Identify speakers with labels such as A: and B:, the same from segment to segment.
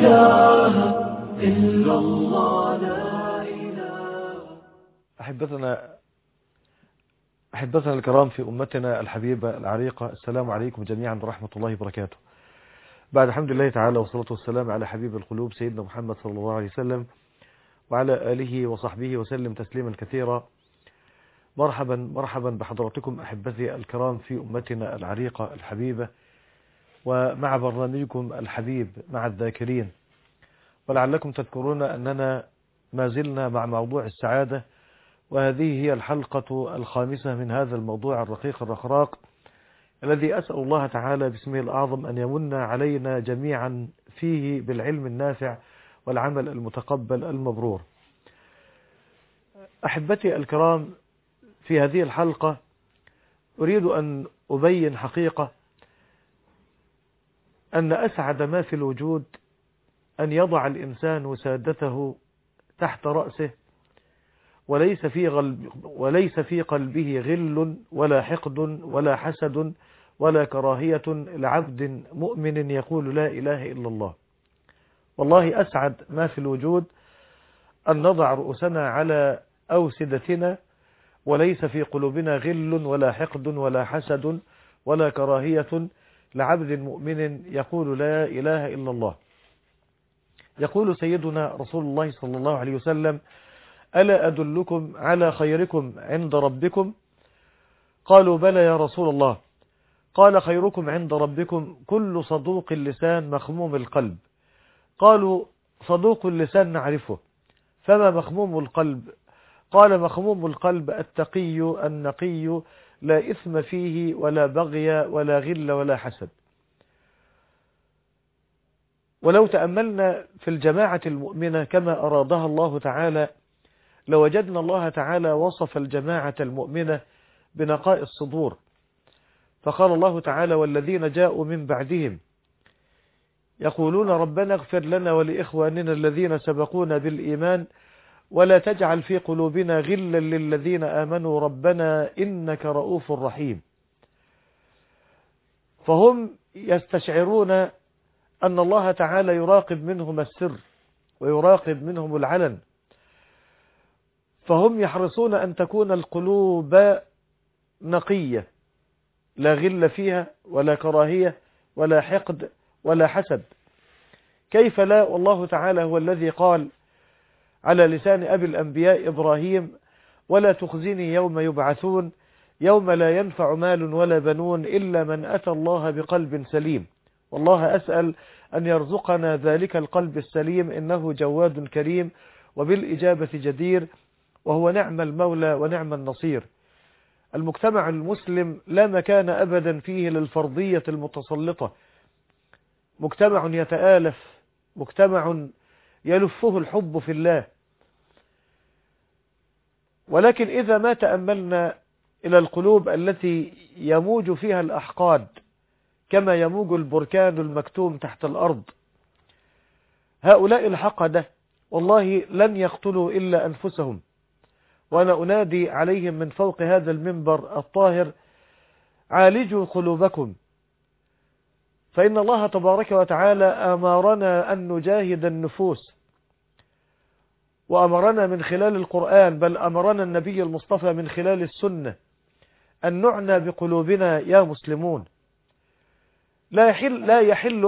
A: إله إلا الله لا إله.
B: أحبتنا الكرام في أمتنا الحبيبة العريقة، السلام عليكم جميعا ورحمة الله وبركاته. بعد الحمد لله تعالى والصلاة والسلام على حبيب القلوب سيدنا محمد صلى الله عليه وسلم وعلى آله وصحبه وسلم تسليما كثيرا. مرحبا بحضراتكم أحبتي الكرام في أمتنا العريقة الحبيبة، ومع برنامجكم الحبيب مع الذاكرين. ولعلكم تذكرون أننا ما زلنا مع موضوع السعادة، وهذه هي الحلقة الخامسة من هذا الموضوع الرقيق الرخراق الذي أسأل الله تعالى باسمه الأعظم أن يمن علينا جميعا فيه بالعلم النافع والعمل المتقبل المبرور. أحبتي الكرام، في هذه الحلقة أريد أن أبين حقيقة أن أسعد ما في الوجود أن يضع الإنسان وسادته تحت رأسه، وليس في قلبه غل ولا حقد ولا حسد ولا كراهية لعبد مؤمن يقول لا إله إلا الله. والله أسعد ما في الوجود أن نضع رؤوسنا على أوسدتنا وليس في قلوبنا غل ولا حقد ولا حسد ولا كراهية لعبد مؤمن يقول لا إله إلا الله. يقول سيدنا رسول الله صلى الله عليه وسلم: ألا أدلكم على خيركم عند ربكم؟ قالوا بلى يا رسول الله. قال: خيركم عند ربكم كل صدوق اللسان مخموم القلب. قالوا: صدوق اللسان نعرفه، فما مخموم القلب؟ قال: مخموم القلب التقي النقي لا إثم فيه ولا بغي ولا غل ولا حسد. ولو تأملنا في الجماعة المؤمنة كما أرادها الله تعالى لوجدنا الله تعالى وصف الجماعة المؤمنة بنقاء الصدور، فقال الله تعالى: والذين جاءوا من بعدهم يقولون ربنا اغفر لنا ولإخواننا الذين سبقونا بالإيمان ولا تجعل في قلوبنا غلا للذين آمنوا ربنا إنك رؤوف رحيم. فهم يستشعرون أن الله تعالى يراقب منهم السر ويراقب منهم العلن، فهم يحرصون أن تكون القلوب نقية لا غل فيها ولا كراهية ولا حقد ولا حسد. كيف لا؟ والله تعالى هو الذي قال على لسان أبي الأنبياء إبراهيم: ولا تخزني يوم يبعثون يوم لا ينفع مال ولا بنون إلا من أتى الله بقلب سليم. والله أسأل أن يرزقنا ذلك القلب السليم، إنه جواد كريم وبالإجابة جدير، وهو نعم المولى ونعم النصير. المجتمع المسلم لا مكان أبدا فيه للفرضية المتسلطة، مجتمع يتآلف، مجتمع يلفه الحب في الله. ولكن إذا ما تأملنا إلى القلوب التي يموج فيها الأحقاد كما يموج البركان المكتوم تحت الأرض، هؤلاء الحقدة والله لن يقتلوا إلا أنفسهم. وأنا أنادي عليهم من فوق هذا المنبر الطاهر: عالجوا قلوبكم، فإن الله تبارك وتعالى أمرنا أن نجاهد النفوس، وأمرنا من خلال القرآن، بل أمرنا النبي المصطفى من خلال السنة أن نعنى بقلوبنا يا مسلمون. لا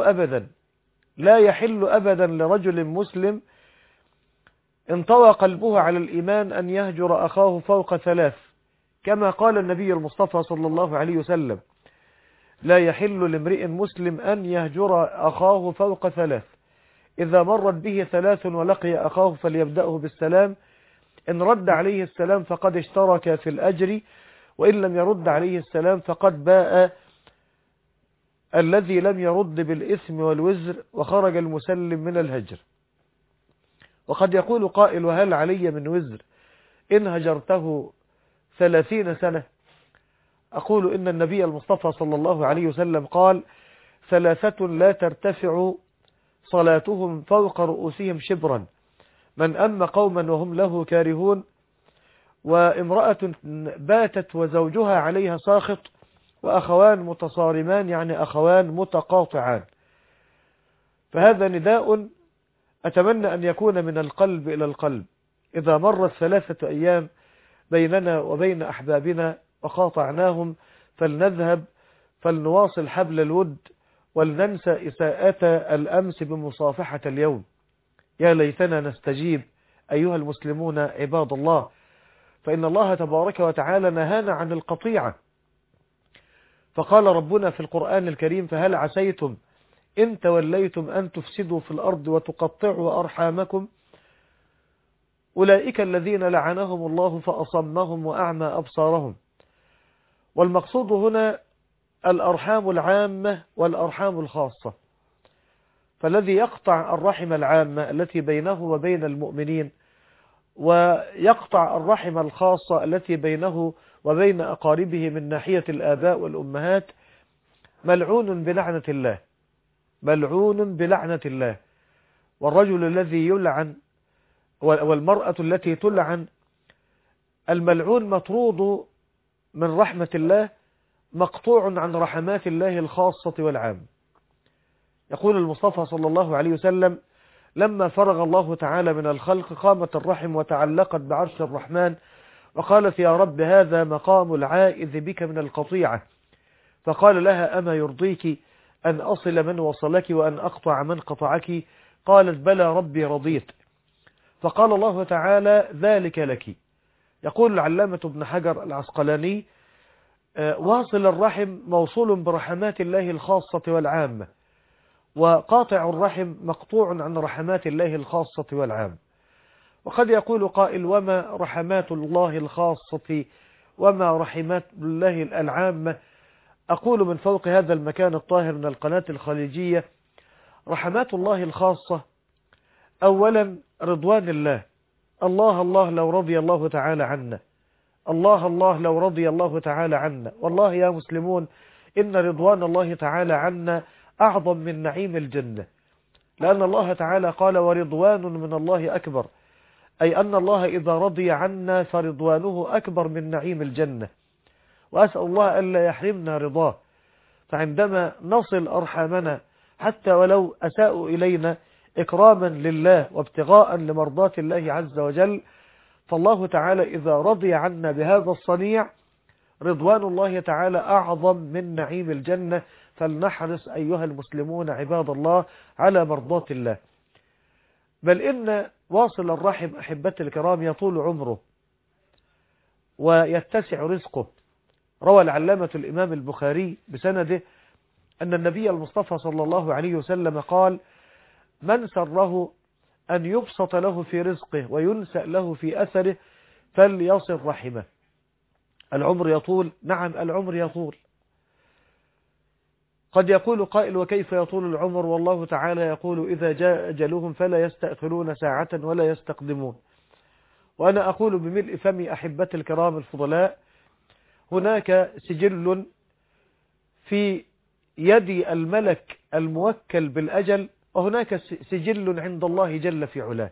B: يحل أبدا لرجل مسلم انطوى قلبه على الإيمان أن يهجر أخاه فوق 3، كما قال النبي المصطفى صلى الله عليه وسلم: لا يحل لامرئ مسلم أن يهجر أخاه فوق 3، إذا مرت به 3 ولقي أخاه فليبدأه بالسلام، إن رد عليه السلام فقد اشترك في الأجر، وإن لم يرد عليه السلام فقد باء الذي لم يرد بالإثم والوزر، وخرج المسلم من الهجر. وقد يقول قائل: وهل علي من وزر إن هجرته 30 سنة؟ أقول إن النبي المصطفى صلى الله عليه وسلم قال: 3 لا ترتفع صلاتهم فوق رؤوسهم شبرا: من أم قوما وهم له كارهون، وامرأة باتت وزوجها عليها ساخط، وأخوان متصارمان يعني أخوان متقاطعان. فهذا نداء أتمنى أن يكون من القلب إلى القلب. إذا مرت 3 أيام بيننا وبين أحبابنا وقاطعناهم فلنذهب فلنواصل حبل الود ولننسى إساءة الأمس بمصافحة اليوم. يا ليتنا نستجيب أيها المسلمون عباد الله، فإن الله تبارك وتعالى نهانا عن القطيعة. فقال ربنا في القرآن الكريم: فهل عسيتم إن توليتم أن تفسدوا في الأرض وتقطعوا أرحامكم؟ أولئك الذين لعنهم الله فأصمهم وأعمى أبصارهم. والمقصود هنا الأرحام العامة والأرحام الخاصة. فالذي يقطع الرحم العامة التي بينه وبين المؤمنين ويقطع الرحم الخاصة التي بينه وبين أقاربه من ناحية الآباء والأمهات ملعون بلعنة الله، ملعون بلعنة الله. والرجل الذي يلعن والمرأة التي تلعن، الملعون مطرود من رحمة الله، مقطوع عن رحمات الله الخاصة والعام. يقول المصطفى صلى الله عليه وسلم: لما فرغ الله تعالى من الخلق قامت الرحم وتعلقت بعرش الرحمن وقالت: يا رب هذا مقام العائذ بك من القطيعة. فقال لها: أما يرضيك أن أصل من وصلك وأن أقطع من قطعك؟ قالت: بلى ربي رضيت. فقال الله تعالى: ذلك لك. يقول العلامة ابن حجر العسقلاني: واصل الرحم موصول برحمات الله الخاصة والعامة، وقاطع الرحم مقطوع عن رحمات الله الخاصة والعام. وقد يقول قائل: وما رحمات الله الخاصة وما رحمات الله العامة؟ أقول من فوق هذا المكان الطاهر من القناة الخليجية: رحمات الله الخاصة أولا رضوان الله. الله الله لو رضي الله تعالى عنا، الله الله لو رضي الله تعالى عنا. والله يا مسلمون إن رضوان الله تعالى عنا أعظم من نعيم الجنة، لأن الله تعالى قال: ورضوان من الله أكبر، أي أن الله إذا رضي عنا فرضوانه أكبر من نعيم الجنة. وأسأل الله ألا يحرمنا رضاه. فعندما نصل أرحامنا حتى ولو أساءوا إلينا إكراما لله وابتغاء لمرضات الله عز وجل، فالله تعالى إذا رضي عنا بهذا الصنيع رضوان الله تعالى أعظم من نعيم الجنة. فلنحرص أيها المسلمون عباد الله على مرضات الله. بل إن واصل الرحم أحبتي الكرام يطول عمره ويتسع رزقه. روى العلامة الإمام البخاري بسنده أن النبي المصطفى صلى الله عليه وسلم قال: من سره أن يبسط له في رزقه وينسأ له في أثره فليصل رحمه. العمر يطول، نعم العمر يطول. قد يقول قائل: وكيف يطول العمر؟ والله تعالى يقول: إذا جاء أجلهم فلا يستأخرون ساعة ولا يستقدمون. وأنا أقول بملء فمي أحبتي الكرام الفضلاء: هناك سجل في يد الملك الموكل بالأجل، وهناك سجل عند الله جل في علاه.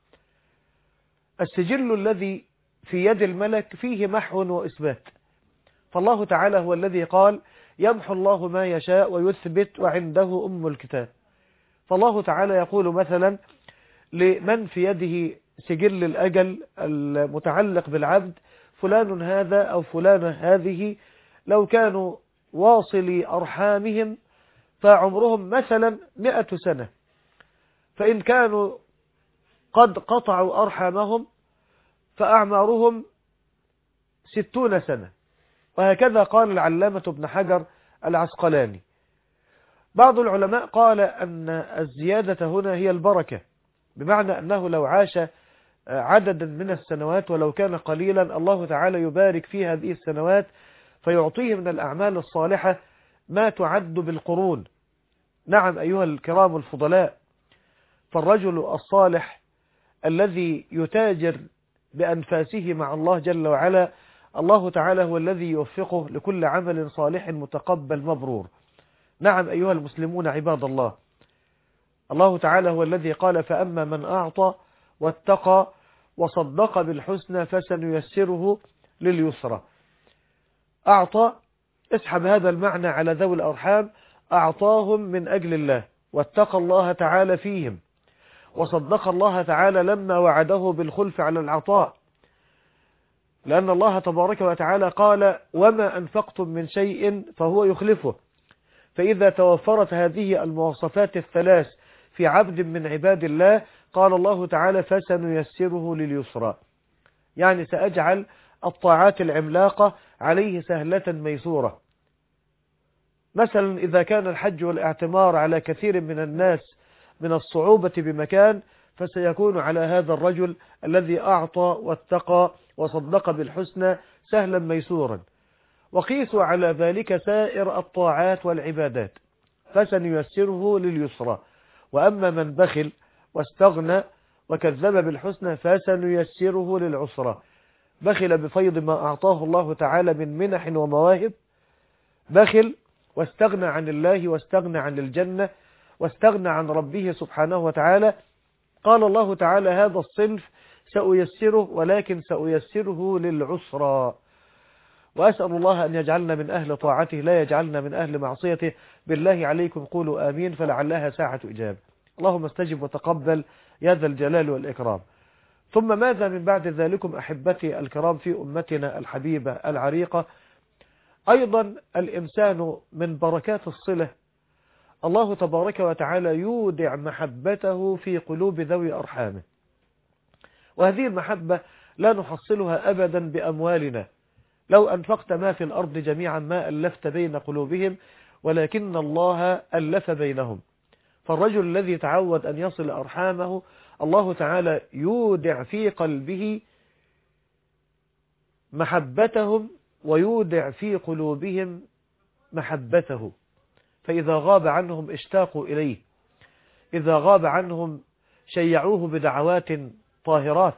B: السجل الذي في يد الملك فيه محو وإثبات، فالله تعالى هو الذي قال: يمحو الله ما يشاء ويثبت وعنده أم الكتاب. فالله تعالى يقول مثلا لمن في يده سجل الأجل المتعلق بالعبد: فلان هذا أو فلان هذه لو كانوا واصلي أرحامهم فعمرهم مثلا 100 سنة، فإن كانوا قد قطعوا أرحامهم فأعمارهم 60 سنة. وهكذا قال العلامة ابن حجر العسقلاني. بعض العلماء قال أن الزيادة هنا هي البركة، بمعنى أنه لو عاش عددا من السنوات ولو كان قليلا الله تعالى يبارك في هذه السنوات فيعطيه من الأعمال الصالحة ما تعد بالقرون. نعم أيها الكرام الفضلاء، فالرجل الصالح الذي يتاجر بأنفاسه مع الله جل وعلا الله تعالى هو الذي يوفقه لكل عمل صالح متقبل مبرور. نعم أيها المسلمون عباد الله، الله تعالى هو الذي قال: فأما من أعطى واتقى وصدق بالحسنى فسنيسره لليسرى. أعطى، اسحب هذا المعنى على ذوي الأرحام، أعطاهم من أجل الله واتقى الله تعالى فيهم وصدق الله تعالى لما وعده بالخلف على العطاء، لأن الله تبارك وتعالى قال وما أنفقتم من شيء فهو يخلفه. فإذا توفرت هذه المواصفات الثلاث في عبد من عباد الله قال الله تعالى فسنيسره لليسرى، يعني سأجعل الطاعات العملاقة عليه سهلة ميسورة. مثلا إذا كان الحج والاعتمار على كثير من الناس من الصعوبة بمكان، فسيكون على هذا الرجل الذي أعطى واتقى وصدق بالحسنى سهلا ميسورا. وقيسوا على ذلك سائر الطاعات والعبادات، فسنيسره لليسرى. وأما من بخل واستغنى وكذب بالحسنى فسنيسره للعسرى. بخل بفيض ما أعطاه الله تعالى من منح ومواهب، بخل واستغنى عن الله واستغنى عن الجنة واستغنى عن ربه سبحانه وتعالى. قال الله تعالى هذا الصنف سأيسره، ولكن سأيسره للعسرى. وأسأل الله أن يجعلنا من أهل طاعته لا يجعلنا من أهل معصيته. بالله عليكم قولوا آمين، فلعلها ساعة إجابة. اللهم استجب وتقبل يا ذا الجلال والإكرام. ثم ماذا من بعد ذلكم أحبتي الكرام في أمتنا الحبيبة العريقة؟ أيضا الإنسان من بركات الصلة الله تبارك وتعالى يودع محبته في قلوب ذوي أرحامه، وهذه المحبة لا نحصلها أبدا بأموالنا. لو أنفقت ما في الأرض جميعا ما ألفت بين قلوبهم، ولكن الله ألف بينهم. فالرجل الذي تعود أن يصل أرحامه الله تعالى يودع في قلبه محبتهم ويودع في قلوبهم محبته، فإذا غاب عنهم اشتاقوا إليه، إذا غاب عنهم شيعوه بدعوات طاهرات،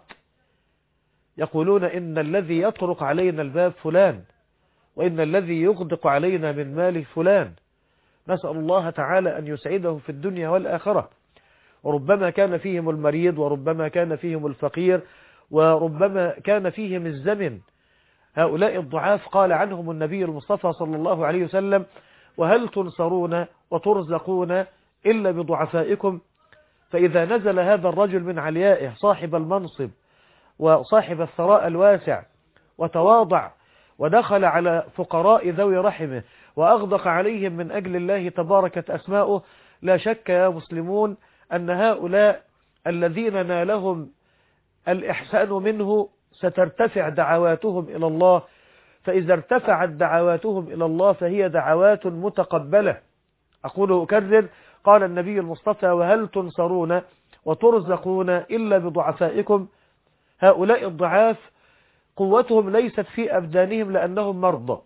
B: يقولون إن الذي يطرق علينا الباب فلان، وإن الذي يغدق علينا من ماله فلان. نسأل الله تعالى أن يسعده في الدنيا والآخرة. وربما كان فيهم المريض، وربما كان فيهم الفقير، وربما كان فيهم الزمن. هؤلاء الضعاف قال عنهم النبي المصطفى صلى الله عليه وسلم وهل تنصرون وترزقون إلا بضعفائكم. فإذا نزل هذا الرجل من عليائه صاحب المنصب وصاحب الثراء الواسع وتواضع ودخل على فقراء ذوي رحمه وأغدق عليهم من أجل الله تباركت أسماؤه، لا شك يا مسلمون أن هؤلاء الذين نالهم الإحسان منه سترتفع دعواتهم إلى الله. فإذا ارتفعت دعواتهم إلى الله فهي دعوات متقبلة. أقول أكرر، قال النبي المصطفى وهل تنصرون وترزقون إلا بضعفائكم. هؤلاء الضعاف قوتهم ليست في أبدانهم لأنهم مرضى،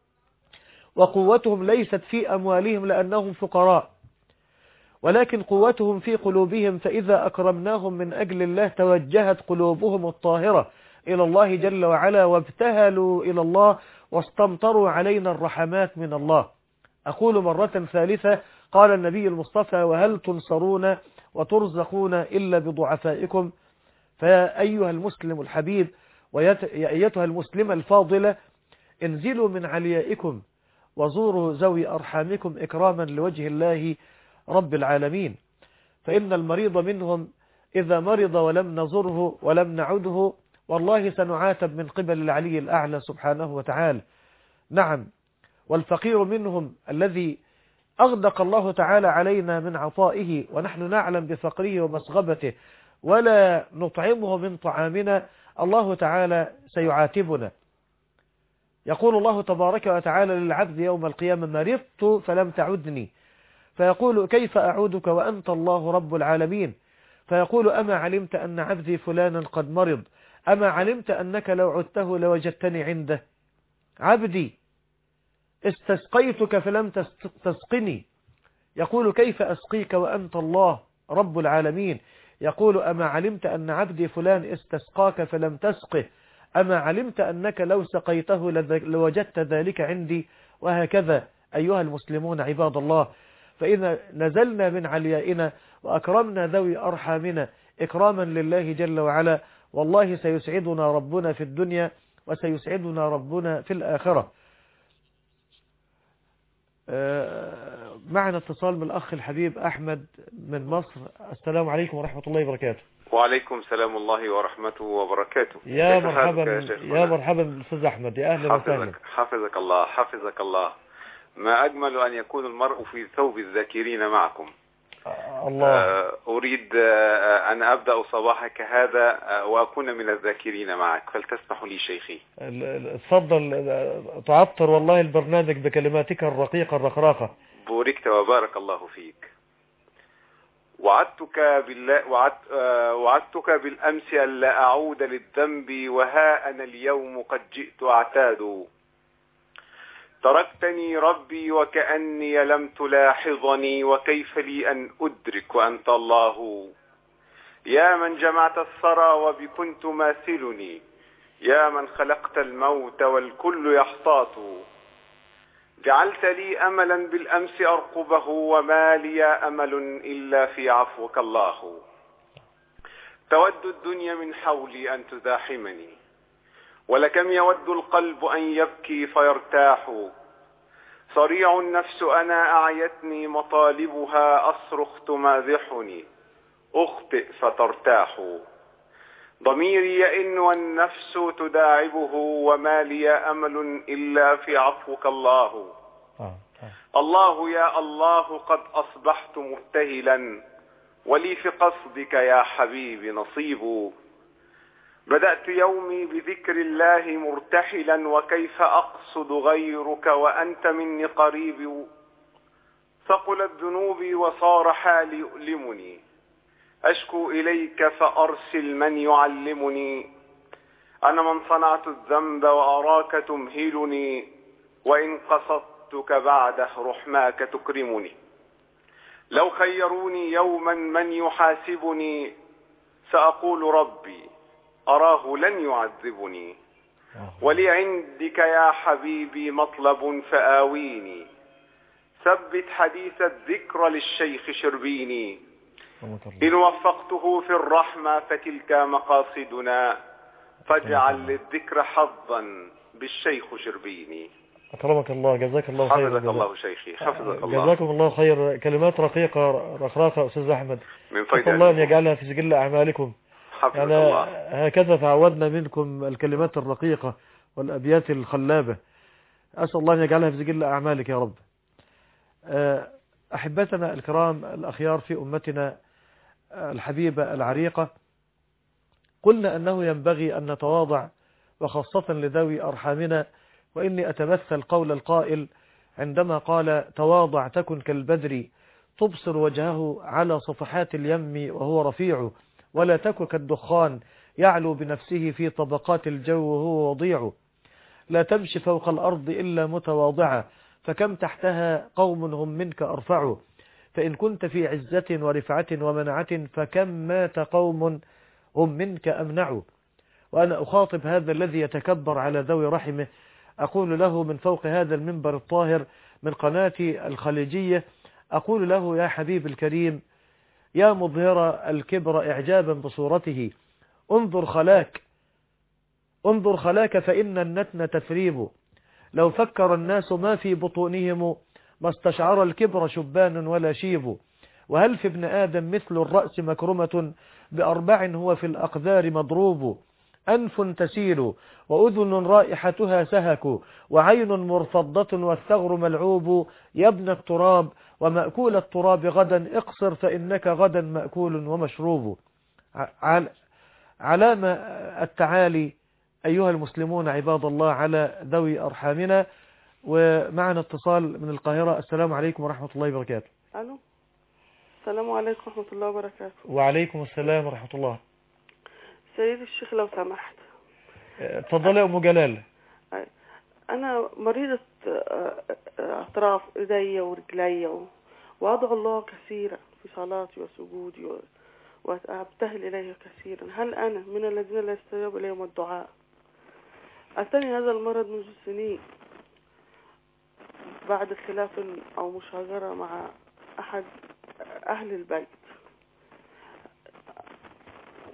B: وقوتهم ليست في أموالهم لأنهم فقراء، ولكن قوتهم في قلوبهم. فإذا أكرمناهم من أجل الله توجهت قلوبهم الطاهرة إلى الله جل وعلا، وابتهلوا إلى الله واستمطروا علينا الرحمات من الله. أقول مرة ثالثة، قال النبي المصطفى وهل تنصرون وترزقون إلا بضعفائكم. فيا أيها المسلم الحبيب وأيتها المسلمة الفاضلة، انزلوا من عليائكم وزوروا ذوي أرحامكم إكراما لوجه الله رب العالمين. فإن المريض منهم إذا مرض ولم نزره ولم نعده والله سنعاتب من قبل العلي الأعلى سبحانه وتعالى. نعم، والفقير منهم الذي أغدق الله تعالى علينا من عطائه ونحن نعلم بفقره ومسغبته ولا نطعمه من طعامنا، الله تعالى سيعاتبنا. يقول الله تبارك وتعالى للعبد يوم القيامة مرضت فلم تعدني، فيقول كيف أعودك وأنت الله رب العالمين. فيقول أما علمت أن عبدي فلانا قد مرض، أما علمت أنك لو عدته لوجدتني عنده. عبدي استسقيتك فلم تسقني، يقول كيف أسقيك وأنت الله رب العالمين. يقول أما علمت أن عبدي فلان استسقاك فلم تسقه، أما علمت أنك لو سقيته لوجدت ذلك عندي. وهكذا أيها المسلمون عباد الله، فإذا نزلنا من عليائنا وأكرمنا ذوي أرحامنا إكراما لله جل وعلا، والله سيسعدنا ربنا في الدنيا وسيسعدنا ربنا في الآخرة. معنا اتصال من الأخ الحبيب أحمد من مصر. السلام عليكم ورحمة الله وبركاته.
C: وعليكم سلام الله ورحمته وبركاته.
B: يا
C: كيف
B: مرحبا
C: حالك يا
B: يا مرحبا بالأستاذ أحمد، يا أهلا وسهلا.
C: حفظك الله حفظك الله. ما أجمل أن يكون المرء في ثوب الذاكرين معكم.
B: الله.
C: أريد أن أبدأ صباحك هذا وأكون من الذاكرين معك، فلتسمح لي شيخي.
B: اتفضل، تعطر والله البرنامج بكلماتك الرقيقة الرقراقة.
C: بوركت وبارك الله فيك. وعدتك بالأمس ألا أعود للذنب، وها أنا اليوم قد جئت أعتاد. تركتني ربي وكأني لم تلاحظني، وكيف لي أن أدرك وأنت الله. يا من جمعت الثرى وبكنت ماثلني، يا من خلقت الموت والكل يحتاط. جعلت لي أملا بالأمس أرقبه، وما لي أمل إلا في عفوك الله. تود الدنيا من حولي أن تزاحمني، ولكم يود القلب أن يبكي فيرتاح. صريع النفس أنا أعيتني مطالبها، أصرخ تمازحني أخطئ فترتاح. ضميري يئن والنفس تداعبه، وما لي أمل إلا في عفوك الله. الله يا الله قد أصبحت مبتهلا، ولي في قصدك يا حبيبي نصيب. بدأت يومي بذكر الله مرتحلا، وكيف أقصد غيرك وأنت مني قريب. ثقلت ذنوبي وصار حالي يؤلمني، أشكو إليك فأرسل من يعلمني. أنا من صنعت الذنب وأراك تمهلني، وإن قصدتك بعده رحماك تكرمني. لو خيروني يوما من يحاسبني، سأقول ربي أراه لن يعذبني. ولي عندك يا حبيبي مطلب فآويني، ثبت حديث الذكر للشيخ شربيني. إن وفقته في الرحمة فتلك مقاصدنا، فاجعل للذكر حظا بالشيخ شربيني.
B: أكرمك الله، جزاك الله خير.
C: حفظك الله شيخي، حفظك الله.
B: جزاكم الله خير. كلمات رقيقة رقراقة أستاذ أحمد،
C: من فضل
B: الله أن يجعلها في سجل أعمالكم.
C: حفظك الله.
B: هكذا تعودنا منكم الكلمات الرقيقة والأبيات الخلابة. أسأل الله أن يجعلها في سجل أعمالك يا رب. أحبتنا الكرام الأخيار في أمتنا الحبيبة العريقة، قلنا أنه ينبغي أن نتواضع، وخاصة لذوي أرحامنا. وإني أتمثل قول القائل عندما قال: تواضع تكن كالبدر تبصر وجهه على صفحات اليم وهو رفيع، ولا تكن كالدخان يعلو بنفسه في طبقات الجو وهو وضيع. لا تمشي فوق الأرض إلا متواضعا، فكم تحتها قوم هم منك أرفع. فإن كنت في عزة ورفعة ومنعة، فكم مات قوم هم منك أمنع. وأنا أخاطب هذا الذي يتكبر على ذوي رحمه، أقول له من فوق هذا المنبر الطاهر من قناة الخليجية، أقول له: يا حبيب الكريم، يا مظهر الكبر إعجابا بصورته، انظر خلاك فإن النتن تثريب. لو فكر الناس ما في بطونهم، ما استشعر الكبر شبان ولا شيب. وهل في ابن آدم مثل الرأس مكرمة، بأربع هو في الأقذار مضروب. أنف تسيل وأذن رائحتها سهك، وعين مرفضة والثغر ملعوب. يا ابن التراب ومأكول التراب غدا، اقصر فإنك غدا مأكول ومشروب. علامة التعالي أيها المسلمون عباد الله على ذوي أرحامنا. ومعنا اتصال من القاهرة. السلام عليكم ورحمة الله وبركاته.
D: ألو، السلام عليكم ورحمة الله وبركاته.
B: وعليكم السلام ورحمة الله.
D: سيد الشيخ لو سمحت.
B: اتفضلي يا أم جلال.
D: أنا مريضة أطراف إيدي ورجلي، وأدعو الله كثيرا في صلاتي وسجودي، وأبتهل إليه كثيرا. هل أنا من الذين لا يستجاب إليهم الدعاء؟ أتاني هذا المرض منذ سنين بعد خلاف أو مشاجرة مع أحد أهل البيت.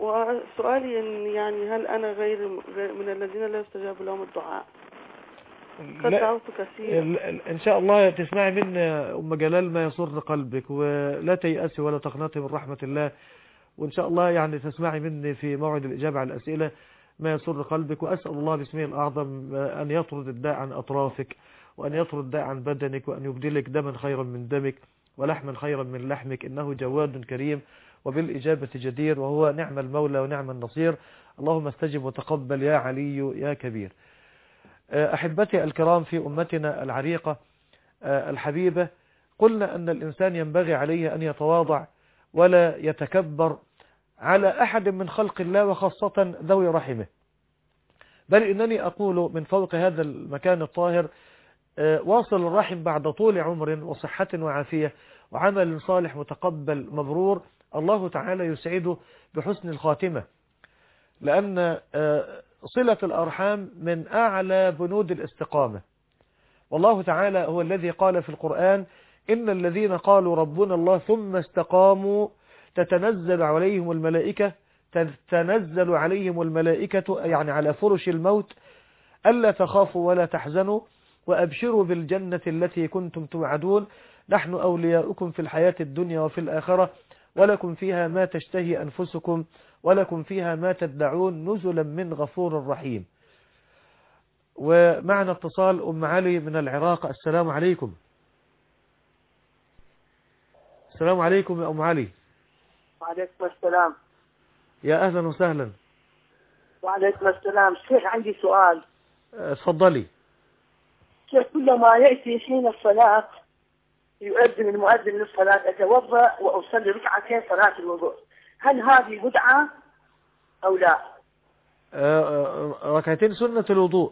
D: وسؤالي إن يعني هل أنا غير من الذين لا يستجاب لهم الدعاء؟ قد دعوت كثيرا.
B: إن شاء الله تسمعي من أم جلال ما يسر قلبك، ولا تيأسي ولا تقنطي من رحمة الله، وإن شاء الله يعني تسمعي مني في موعد الإجابة على الأسئلة ما يسر قلبك. وأسأل الله باسمه الأعظم أن يطرد الداء عن أطرافك، وأن يطرد الداء عن بدنك، وأن يبدلك دما خيرا من دمك ولحما خيرا من لحمك، إنه جواد كريم وبالإجابة جدير، وهو نعم المولى ونعم النصير. اللهم استجب وتقبل يا علي يا كبير. أحبتي الكرام، في أمتنا العريقة الحبيبة قلنا أن الإنسان ينبغي عليه أن يتواضع ولا يتكبر على أحد من خلق الله، وخاصة ذوي رحمه. بل إنني أقول من فوق هذا المكان الطاهر: واصل الرحم بعد طول عمر وصحة وعافية وعمل صالح متقبل مبرور، الله تعالى يسعده بحسن الخاتمة، لأن صلة الأرحام من أعلى بنود الاستقامة. والله تعالى هو الذي قال في القرآن: إن الذين قالوا ربنا الله ثم استقاموا تتنزل عليهم الملائكة يعني على فرش الموت ألا تخافوا ولا تحزنوا وأبشروا بالجنة التي كنتم توعدون، نحن أولياؤكم في الحياة الدنيا وفي الآخرة، ولكم فيها ما تشتهي أنفسكم ولكم فيها ما تدعون نزلا من غفور رحيم. ومعنا اتصال أم علي من العراق. السلام عليكم. السلام عليكم يا أم علي.
E: وعليكم السلام.
B: يا أهلا وسهلا.
E: وعليكم السلام. شيخ عندي سؤال.
B: اتفضلي.
E: شيخ، كلما يأتي حين الصلاة يؤذن المؤذن للصلاة أتوضأ وأصلي ركعتين صلاة الوضوء، هل هذه بدعة أو لا؟
B: ركعتين سنة الوضوء.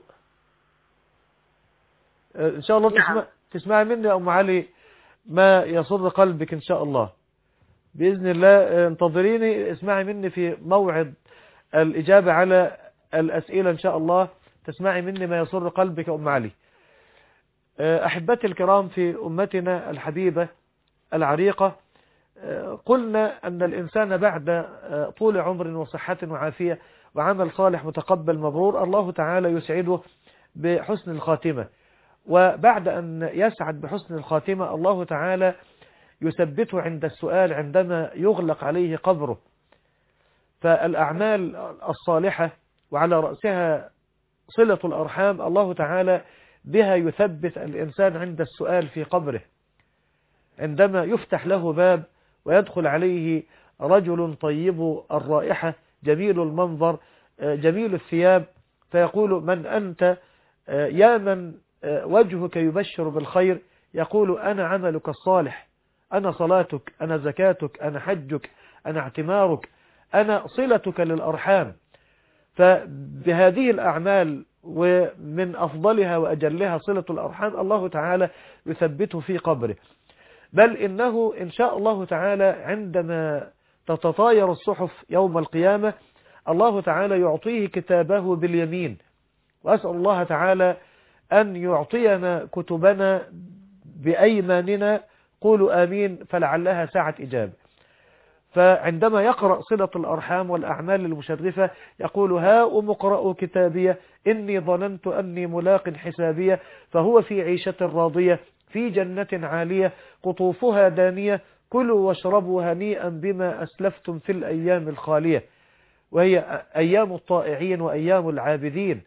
B: إن شاء الله
E: نعم.
B: تسمعي مني يا أم علي ما يسر قلبك إن شاء الله بإذن الله. انتظريني، اسمعي مني في موعد الإجابة على الأسئلة إن شاء الله، تسمعي مني ما يسر قلبك يا أم علي. أحبتي الكرام، في أمتنا الحبيبة العريقة قلنا أن الإنسان بعد طول عمر وصحة وعافية وعمل صالح متقبل مبرور الله تعالى يسعده بحسن الخاتمة، وبعد أن يسعد بحسن الخاتمة الله تعالى يثبته عند السؤال عندما يغلق عليه قبره. فالأعمال الصالحة وعلى رأسها صلة الأرحام الله تعالى بها يثبت الإنسان عند السؤال في قبره، عندما يفتح له باب ويدخل عليه رجل طيب الرائحة جميل المنظر جميل الثياب، فيقول: من أنت يا من وجهك يبشر بالخير؟ يقول: أنا عملك الصالح، أنا صلاتك، أنا زكاتك، أنا حجك، أنا اعتمارك، أنا صلتك للأرحام. فبهذه الأعمال ومن أفضلها وأجلها صلة الأرحام الله تعالى يثبته في قبره. بل إنه إن شاء الله تعالى عندما تتطاير الصحف يوم القيامة الله تعالى يعطيه كتابه باليمين، وأسأل الله تعالى أن يعطينا كتبنا بأيماننا، قولوا آمين، فلعلها ساعة إجابة. فعندما يقرأ صلة الأرحام والأعمال المشرفة يقول: هاؤم اقرأوا كتابية إني ظننت أني ملاق حسابية، فهو في عيشة راضية في جنة عالية قطوفها دانية، كلوا واشربوا هنيئا بما أسلفتم في الأيام الخالية، وهي أيام الطائعين وأيام العابدين.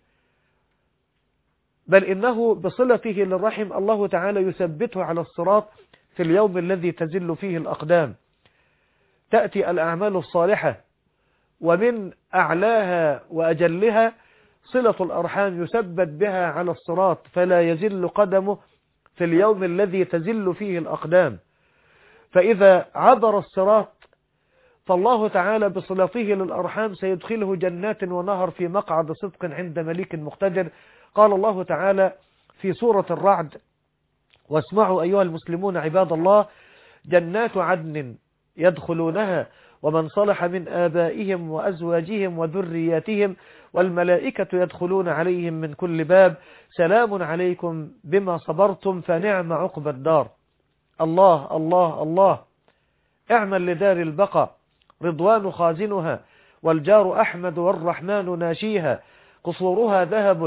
B: بل إنه بصلته للرحم الله تعالى يثبته على الصراط في اليوم الذي تزل فيه الأقدام. تأتي الأعمال الصالحة ومن أعلاها وأجلها صلة الأرحام يثبت بها على الصراط فلا يزل قدمه في اليوم الذي تزل فيه الأقدام. فإذا عبر الصراط فالله تعالى بصلته للأرحام سيدخله جنات ونهر في مقعد صدق عند مليك مقتدر. قال الله تعالى في سورة الرعد: واسمعوا أيها المسلمون عباد الله: جنات عدن يدخلونها ومن صلح من آبائهم وأزواجهم وذرياتهم والملائكة يدخلون عليهم من كل باب سلام عليكم بما صبرتم فنعم عقبى الدار. الله الله الله. اعمل لدار البقاء رضوان خازنها والجار أحمد والرحمن ناشيها، قصورها ذهب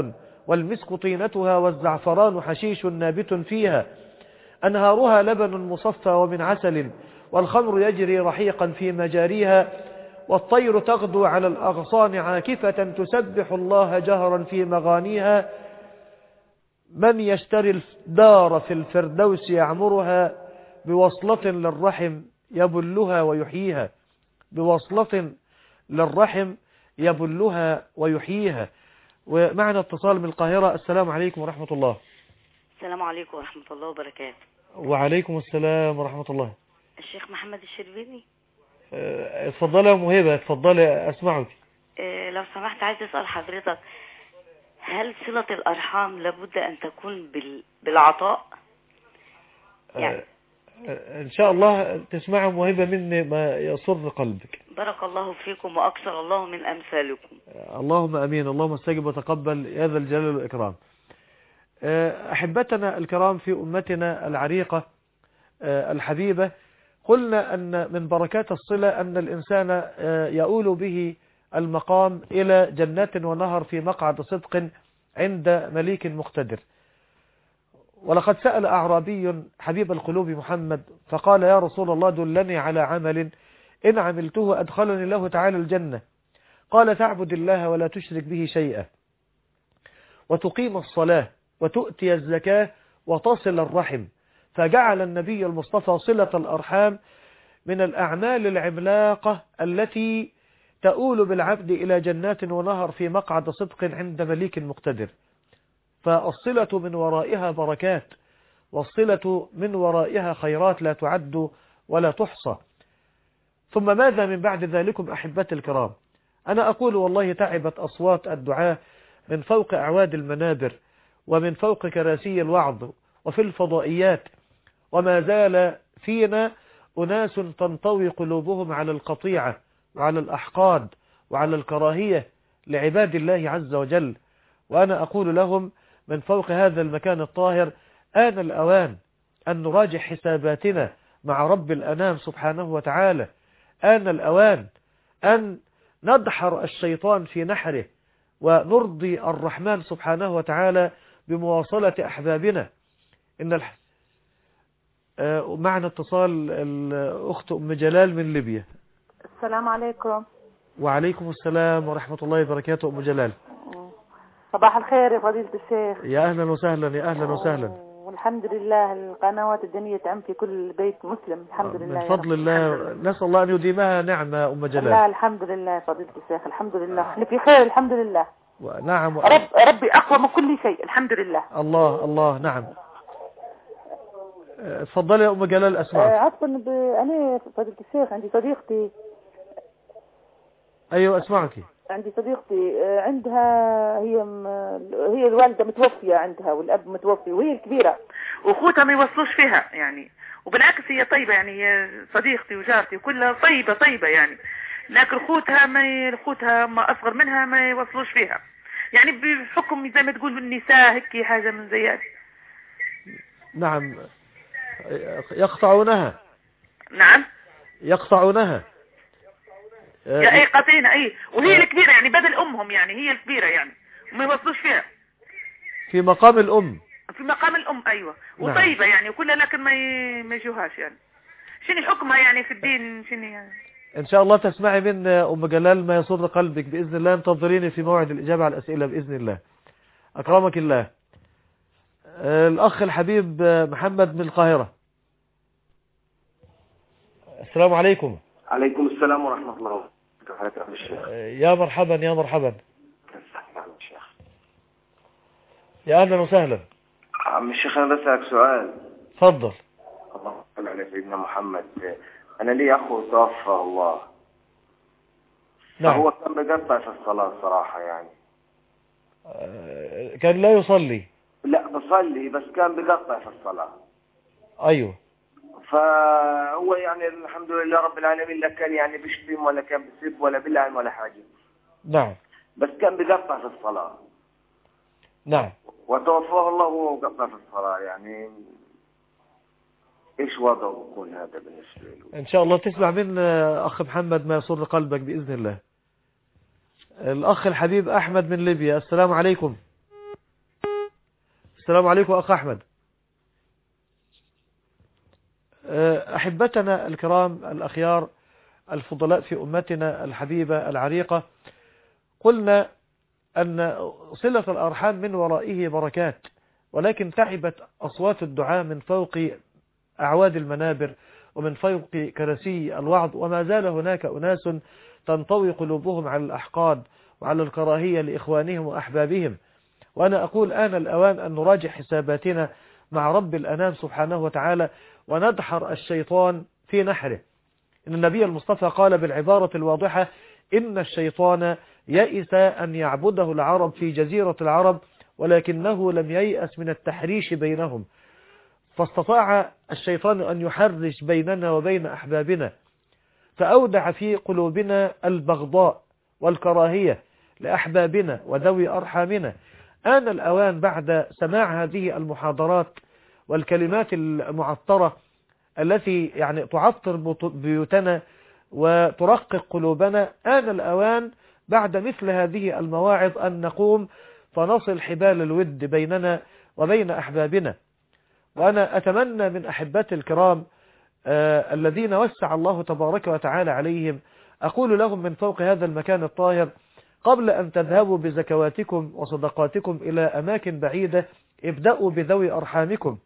B: والمسك طينتها والزعفران حشيش نابت فيها، أنهارها لبن مصفى ومن عسل، والخمر يجري رحيقا في مجاريها، والطير تغدو على الأغصان عاكفة تسبح الله جهرا في مغانيها. من يشتري الدار في الفردوس يعمرها، بوصلة للرحم يبلها ويحييها، بوصلة للرحم يبلها ويحييها. ومعنا اتصال من القاهرة. السلام عليكم ورحمة الله.
F: السلام عليكم ورحمة الله وبركاته.
B: وعليكم السلام ورحمة الله.
F: الشيخ محمد الشربيني.
B: اتفضلي يا مهبة، اتفضلي اسمعك.
F: لو سمحت عايز اسأل حضرتك، هل صلة الأرحام لابد أن تكون بالعطاء؟ يعني
B: ان شاء الله تسمع مهبة مني ما يسر قلبك.
F: بارك الله فيكم وأكثر الله من أمثالكم.
B: اللهم امين، اللهم استجب وتقبل يا ذا الجلال والإكرام. احبتنا الكرام في امتنا العريقة الحبيبة، قلنا أن من بركات الصلة أن الإنسان يؤول به المقام إلى جنات ونهر في مقعد صدق عند مليك مقتدر. ولقد سأل أعرابي حبيب القلوب محمد فقال: يا رسول الله دلني على عمل إن عملته أدخلني الله تعالى الجنة. قال: تعبد الله ولا تشرك به شيئا، وتقيم الصلاة، وتؤتي الزكاة، وتصل الرحم. فجعل النبي المصطفى صلة الأرحام من الأعمال العملاقة التي تؤول بالعبد إلى جنات ونهر في مقعد صدق عند مليك مقتدر. فالصلة من ورائها بركات، والصلة من ورائها خيرات لا تعد ولا تحصى. ثم ماذا من بعد ذلكم أحبتي الكرام؟ أنا أقول والله تعبت أصوات الدعاء من فوق أعواد المنابر، ومن فوق كراسي الوعظ، وفي الفضائيات، وما زال فينا أناس تنطوي قلوبهم على القطيعة وعلى الأحقاد وعلى الكراهية لعباد الله عز وجل. وأنا أقول لهم من فوق هذا المكان الطاهر: آن الأوان أن نراجع حساباتنا مع رب الأنام سبحانه وتعالى. آن الأوان أن ندحر الشيطان في نحره، ونرضي الرحمن سبحانه وتعالى بمواصلة أحبابنا. معنا اتصال الأخت أم جلال من ليبيا.
G: السلام عليكم.
B: وعليكم السلام ورحمة الله وبركاته. أم جلال،
G: صباح الخير يا فضيلة الشيخ.
B: يا أهلا وسهلا، يا أهلا وسهلا.
G: والحمد لله القنوات الدينية تعم في كل بيت مسلم، الحمد لله.
B: من فضل الله، نسأل الله أن يديمها نعمة أم جلال.
G: لا الحمد لله يا فضيلة الشيخ، الحمد لله احنا في خير الحمد لله.
B: نعم،
G: ربي أقوى من كل شيء الحمد لله.
B: الله الله. نعم، اتفضلي يا أم جلال أسمعك.
G: عفوا أنا فضيلة الشيخ عندي صديقتي.
B: أيوة أسمعك.
G: عندي صديقتي عندها هي الوالدة متوفية عندها والأب متوفي وهي الكبيرة، وأخوتها ما يوصلوش فيها يعني، وبالعكس هي طيبة يعني، هي صديقتي وجارتي كلها طيبة يعني، لكن أخوتها ما أصغر منها ما يوصلوش فيها يعني، بحكم زي ما تقول النساء هيك حاجة من زياد.
B: نعم، يقطعونها.
G: نعم
B: يقطعونها.
G: اي قطعينها اي، وهي الكبيرة يعني بدل امهم يعني، هي الكبيرة يعني وما يوصلوش فيها.
B: في مقام الام.
G: في مقام الام ايوه، وطيبة نعم. يعني وكلها لكن ما يجوهاش يعني. شنو حكمها يعني في الدين شنو يعني؟
B: ان شاء الله تسمعي من ام جلال ما يسر قلبك باذن الله. انتظريني في موعد الاجابة على الاسئلة باذن الله. اكرمك الله. الاخ الحبيب محمد من القاهرة. السلام عليكم.
H: عليكم السلام ورحمة الله وبركاته.
B: يا مرحبا يا مرحبا. يا اهلا وسهلا.
H: عم الشيخ انا بسألك سؤال.
B: تفضل.
H: اللهم صل على سيدنا محمد. انا لي اخو توفى الله.
B: نعم.
H: هو كان بقطع في الصلاة صراحة يعني.
B: كان لا يصلي.
H: لا بصلي بس كان بقطع في الصلاة.
B: ايوه.
H: فهو يعني الحمد لله رب العالمين لا كان يعني بيشتم ولا كان بيسب ولا بيلعن ولا حاجة.
B: نعم.
H: بس كان بقطع في الصلاة.
B: نعم.
H: وتوفاه الله وهو قطع في الصلاة يعني، ايش وضعه يكون هذا بالنسبة له؟
B: ان شاء الله تسمع من اخ محمد ما يسر قلبك باذن الله. الاخ الحبيب احمد من ليبيا. السلام عليكم. السلام عليكم أخ أحمد. أحبتنا الكرام الأخيار الفضلاء في أمتنا الحبيبة العريقة، قلنا أن صلة الأرحام من ورائه بركات، ولكن تعبت أصوات الدعاء من فوق أعواد المنابر ومن فوق كرسي الوعظ، وما زال هناك أناس تنطوي قلوبهم على الأحقاد وعلى الكراهية لإخوانهم وأحبابهم. وأنا أقول آن الأوان أن نراجع حساباتنا مع رب الأنام سبحانه وتعالى وندحر الشيطان في نحره. إن النبي المصطفى قال بالعبارة الواضحة: إن الشيطان يئس أن يعبده العرب في جزيرة العرب، ولكنه لم ييأس من التحريش بينهم. فاستطاع الشيطان أن يحرش بيننا وبين أحبابنا، فأودع في قلوبنا البغضاء والكراهية لأحبابنا وذوي أرحامنا. آن الأوان بعد سماع هذه المحاضرات والكلمات المعطرة التي يعني تعطر بيوتنا وترقق قلوبنا، آن الأوان بعد مثل هذه المواعظ أن نقوم فنصل حبال الود بيننا وبين أحبابنا. وأنا أتمنى من أحبتي الكرام الذين وسع الله تبارك وتعالى عليهم، أقول لهم من فوق هذا المكان الطاهر: قبل أن تذهبوا بزكواتكم وصدقاتكم إلى أماكن بعيدة، ابدأوا بذوي أرحامكم،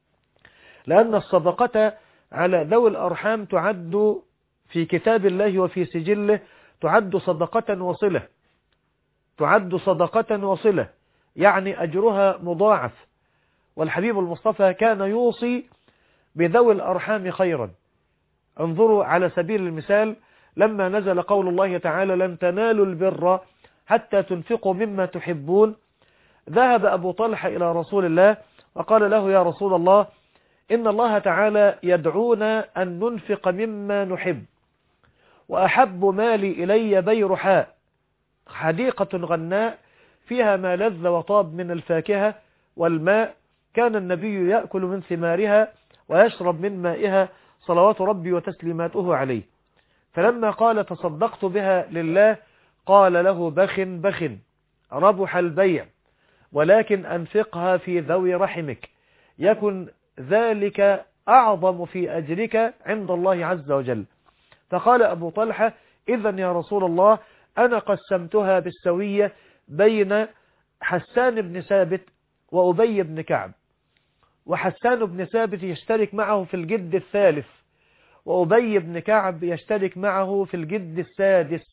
B: لأن الصدقة على ذوي الأرحام تعد في كتاب الله وفي سجله تعد صدقة وصلة، تعد صدقة وصلة، يعني أجرها مضاعف. والحبيب المصطفى كان يوصي بذوي الأرحام خيرا. انظروا على سبيل المثال لما نزل قول الله تعالى: لن تنالوا البر حتى تنفقوا مما تحبون، ذهب أبو طلحة إلى رسول الله وقال له: يا رسول الله، إن الله تعالى يدعونا أن ننفق مما نحب، وأحب مالي إلي بيرحاء، حديقة غناء فيها ما لذ وطاب من الفاكهة والماء، كان النبي يأكل من ثمارها ويشرب من مائها صلوات ربي وتسليماته عليه. فلما قال: تصدقت بها لله، قال له: بخ بخ، ربح البيع، ولكن أنفقها في ذوي رحمك، يكن ذلك أعظم في أجرك عند الله عز وجل. فقال أبو طلحة: إذن يا رسول الله، أنا قسمتها بالسوية بين حسان بن ثابت وأبي بن كعب، وحسان بن ثابت يشترك معه في الجد الثالث، وأبي بن كعب يشترك معه في الجد السادس،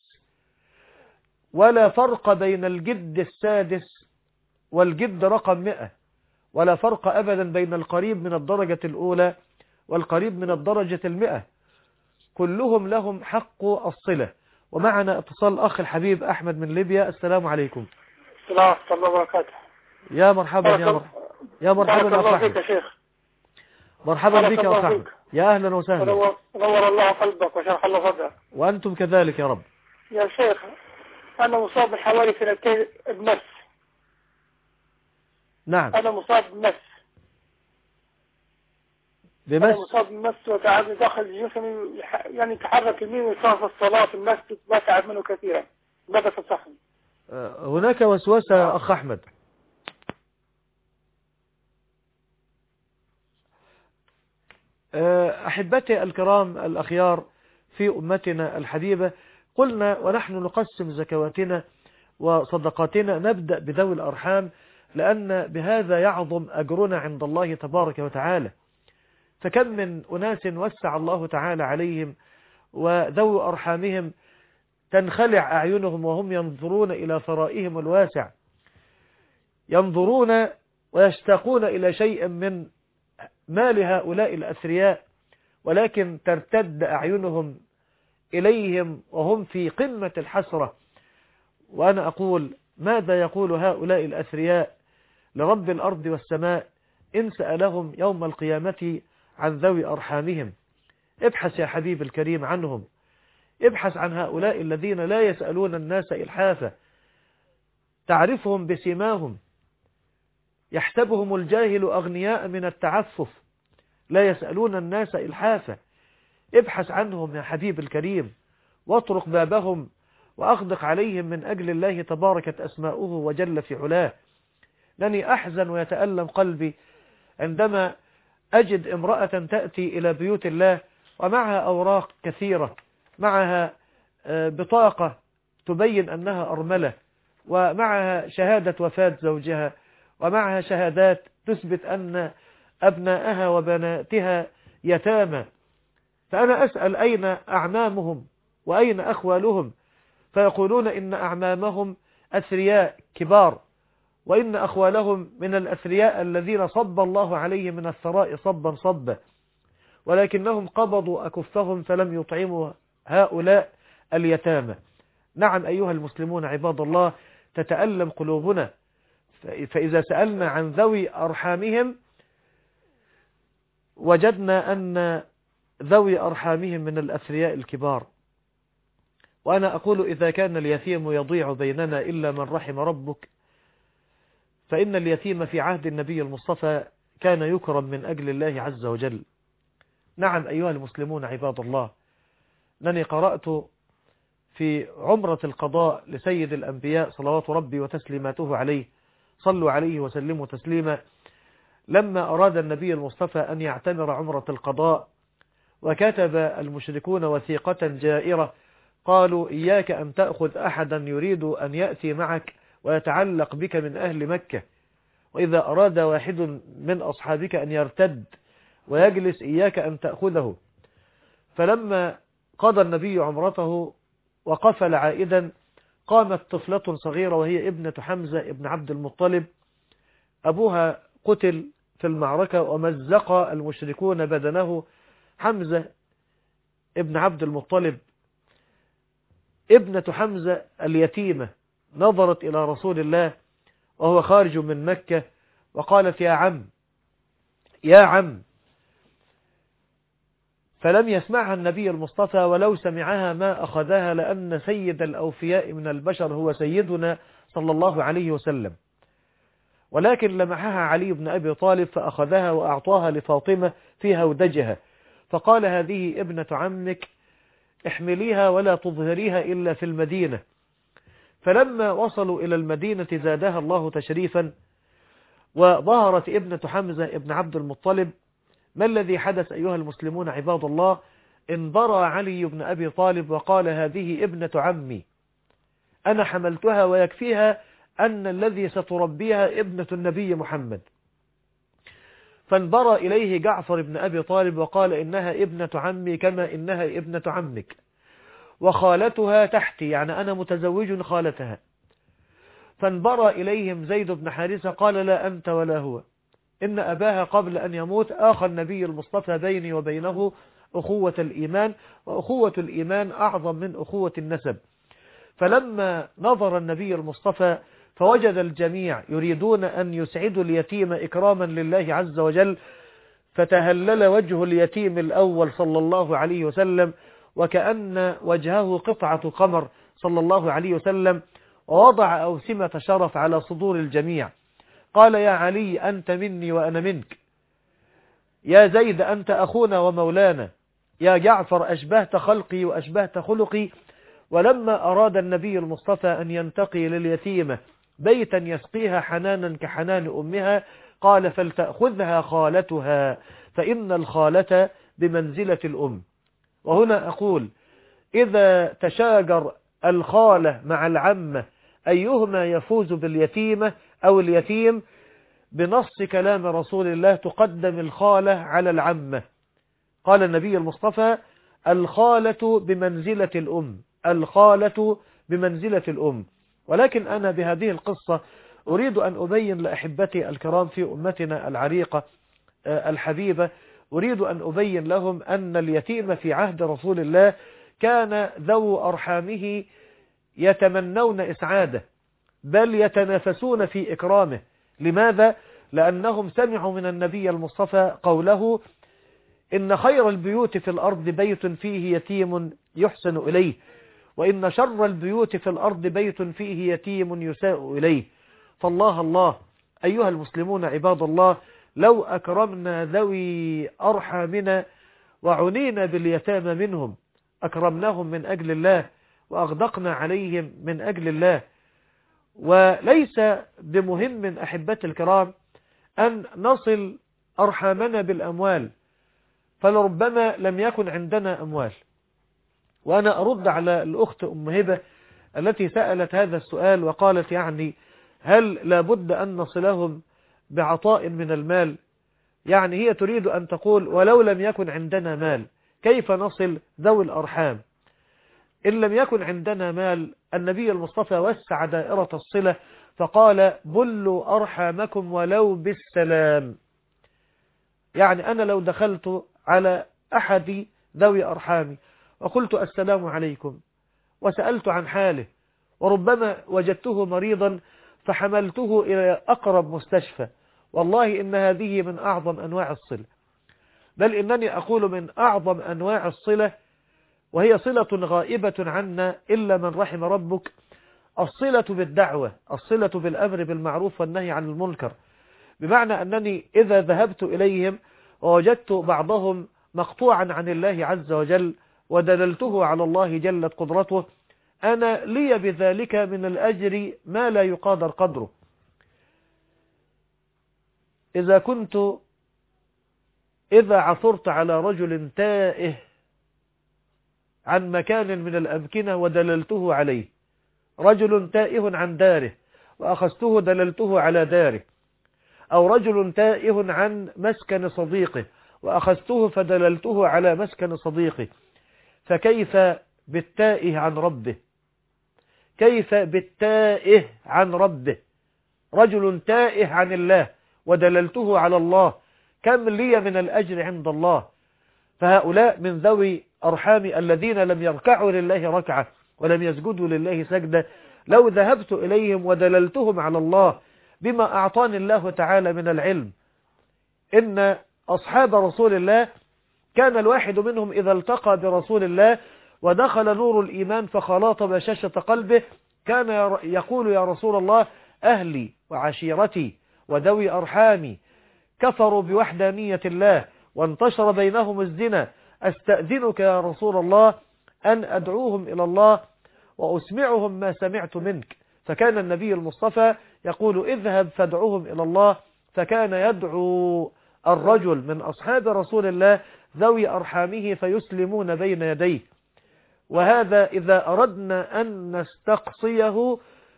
B: ولا فرق بين الجد السادس والجد رقم 100، ولا فرق أبدا بين القريب من الدرجة الأولى والقريب من الدرجة 100، كلهم لهم حق الصلة. ومعنا اتصال أخ الحبيب أحمد من ليبيا. السلام عليكم.
I: السلام ورحمة الله وبركاته.
B: يا مرحبا يا مرحبا أخ أحمد. مرحبا بك يا أخ أحمد، يا أهلا وسهلا.
I: نور الله قلبك وشرح الله صدرك.
B: وأنتم كذلك يا رب.
I: يا شيخ، أنا مصاب بحوالي 2 بمس.
B: نعم.
I: أنا مصاب بمس. أنا مصاب بمس وتعبني داخل جسمي، يعني تحرك يمين ويسار في الصلاة في المسجد، ما تعب منه كثيرا. ماذا تنصحني؟
B: هناك وسوسة أخ أحمد. أحبتي الكرام الأخيار في أمتنا الحبيبة، قلنا ونحن نقسم زكواتنا وصدقاتنا نبدأ بذوي الأرحام، لأن بهذا يعظم أجرنا عند الله تبارك وتعالى. فكم من أناس وسع الله تعالى عليهم وذوي أرحامهم تنخلع أعينهم وهم ينظرون إلى ثرائهم الواسع، ينظرون ويشتاقون إلى شيء من مال هؤلاء الأثرياء، ولكن ترتد أعينهم إليهم وهم في قمة الحسرة. وأنا أقول: ماذا يقول هؤلاء الأثرياء لرب الأرض والسماء إن سألهم يوم القيامة عن ذوي أرحامهم؟ ابحث يا حبيب الكريم عنهم، ابحث عن هؤلاء الذين لا يسألون الناس إلحافا، تعرفهم بسيماهم، يحسبهم الجاهل أغنياء من التعفف، لا يسألون الناس إلحافا. ابحث عنهم يا حبيب الكريم، واطرق بابهم وأغدق عليهم من أجل الله تباركت أسماؤه وجل في علاه، أنني أحزن ويتألم قلبي عندما أجد امرأة تأتي إلى بيوت الله ومعها أوراق كثيرة، معها بطاقة تبين أنها أرملة، ومعها شهادة وفاة زوجها، ومعها شهادات تثبت أن أبناءها وبناتها يتامى. فأنا أسأل أين أعمامهم وأين أخوالهم؟ فيقولون إن أعمامهم أثرياء كبار، وإن أخوالهم من الأثرياء الذين صب الله عليهم من الثراء صبا صبا، ولكنهم قبضوا أكفهم فلم يطعموا هؤلاء اليتامى. نعم أيها المسلمون عباد الله، تتألم قلوبنا، فإذا سألنا عن ذوي أرحامهم وجدنا أن ذوي أرحامهم من الأثرياء الكبار. وأنا أقول إذا كان اليتيم يضيع بيننا إلا من رحم ربك، فإن اليتيم في عهد النبي المصطفى كان يكرم من أجل الله عز وجل. نعم أيها المسلمون عباد الله، أنني قرأت في عمرة القضاء لسيد الأنبياء صلوات ربي وتسليماته عليه، صلوا عليه وسلموا تسليما، لما أراد النبي المصطفى أن يعتمر عمرة القضاء وكتب المشركون وثيقة جائرة قالوا إياك أن تأخذ أحدا يريد أن يأتي معك ويتعلق بك من أهل مكة، وإذا أراد واحد من أصحابك أن يرتد ويجلس إياك أن تأخذه. فلما قضى النبي عمرته وقفل عائدا قامت طفلة صغيرة وهي ابنة حمزة ابن عبد المطلب، أبوها قتل في المعركة ومزق المشركون بدنه. حمزة ابن عبد المطلب ابنة حمزة اليتيمة نظرت إلى رسول الله وهو خارج من مكة وقالت يا عم يا عم، فلم يسمعها النبي المصطفى، ولو سمعها ما أخذها، لأن سيد الأوفياء من البشر هو سيدنا صلى الله عليه وسلم. ولكن لمحها علي بن أبي طالب فأخذها وأعطاها لفاطمة في هودجها، فقال هذه ابنة عمك احمليها ولا تظهريها إلا في المدينة. فلما وصلوا إلى المدينة زادها الله تشريفا وظهرت ابنة حمزة ابن عبد المطلب. ما الذي حدث أيها المسلمون عباد الله؟ انبرى علي بن أبي طالب وقال هذه ابنة عمي، أنا حملتها ويكفيها أن الذي ستربيها ابنة النبي محمد. فانبرى إليه جعفر بن أبي طالب وقال إنها ابنة عمي كما إنها ابنة عمك، وخالتها تحتي، يعني أنا متزوج خالتها. فانبرى إليهم زيد بن حارثة قال لا أنت ولا هو، إن أباها قبل أن يموت آخى النبي المصطفى بيني وبينه أخوة الإيمان، وأخوة الإيمان أعظم من أخوة النسب. فلما نظر النبي المصطفى فوجد الجميع يريدون أن يسعدوا اليتيم إكراما لله عز وجل، فتهلل وجه اليتيم الأول صلى الله عليه وسلم وكأن وجهه قطعة قمر صلى الله عليه وسلم، ووضع أوسمة شرف على صدور الجميع. قال يا علي أنت مني وأنا منك، يا زيد أنت أخونا ومولانا، يا جعفر أشبهت خلقي وأشبهت خلقي. ولما أراد النبي المصطفى أن ينتقي لليتيمة بيتا يسقيها حنانا كحنان أمها قال فلتأخذها خالتها، فإن الخالة بمنزلة الأم. وهنا أقول إذا تشاجر الخالة مع العمة أيهما يفوز باليتيمة أو اليتيم، بنص كلام رسول الله تقدم الخالة على العمة. قال النبي المصطفى الخالة بمنزلة الأم، الخالة بمنزلة الأم. ولكن أنا بهذه القصة أريد أن أبين لأحبتي الكرام في أمتنا العريقة الحبيبة، أريد أن أبين لهم أن اليتيم في عهد رسول الله كان ذو أرحامه يتمنون إسعاده، بل يتنافسون في إكرامه. لماذا؟ لأنهم سمعوا من النبي المصطفى قوله إن خير البيوت في الأرض بيت فيه يتيم يحسن إليه، وإن شر البيوت في الأرض بيت فيه يتيم يساء إليه. فالله الله أيها المسلمون عباد الله، لو أكرمنا ذوي أرحامنا وعنينا باليتامى منهم، أكرمناهم من أجل الله وأغدقنا عليهم من أجل الله. وليس بمهم أحبتي الكرام أن نصل أرحامنا بالأموال، فلربما لم يكن عندنا أموال. وأنا أرد على الأخت أم هبة التي سألت هذا السؤال وقالت يعني هل لابد أن نصلهم بعطاء من المال؟ يعني هي تريد أن تقول ولو لم يكن عندنا مال كيف نصل ذوي الأرحام؟ إن لم يكن عندنا مال النبي المصطفى وسع دائرة الصلة فقال بلوا أرحامكم ولو بالسلام. يعني أنا لو دخلت على أحد ذوي أرحامي وقلت السلام عليكم وسألت عن حاله، وربما وجدته مريضا فحملته إلى أقرب مستشفى، والله إن هذه من أعظم أنواع الصلة، بل إنني أقول من أعظم أنواع الصلة، وهي صلة غائبة عنا إلا من رحم ربك، الصلة بالدعوة، الصلة بالأمر بالمعروف والنهي عن المنكر. بمعنى أنني إذا ذهبت إليهم ووجدت بعضهم مقطوعا عن الله عز وجل ودللته على الله جلت قدرته، أنا لي بذلك من الأجر ما لا يقادر قدره. إذا عثرت على رجل تائه عن مكان من الأمكنة ودللته عليه، رجل تائه عن داره وأخذته دللته على داره، أو رجل تائه عن مسكن صديقه وأخذته فدللته على مسكن صديقه، فكيف بالتائه عن ربه؟ كيف بالتائه عن ربه؟ رجل تائه عن الله ودللته على الله، كم لي من الأجر عند الله؟ فهؤلاء من ذوي أرحام الذين لم يركعوا لله ركعة ولم يسجدوا لله سجدة، لو ذهبت إليهم ودللتهم على الله بما أعطاني الله تعالى من العلم. إن أصحاب رسول الله كان الواحد منهم إذا التقى برسول الله ودخل نور الإيمان فخلاط بشاشة قلبه كان يقول يا رسول الله أهلي وعشيرتي وذوي أرحامي كفروا بوحدانية الله وانتشر بينهم الزنا، أستأذنك يا رسول الله أن أدعوهم إلى الله وأسمعهم ما سمعت منك. فكان النبي المصطفى يقول اذهب فادعوهم إلى الله، فكان يدعو الرجل من أصحاب رسول الله ذوي أرحامه فيسلمون بين يديه. وهذا إذا أردنا أن نستقصيه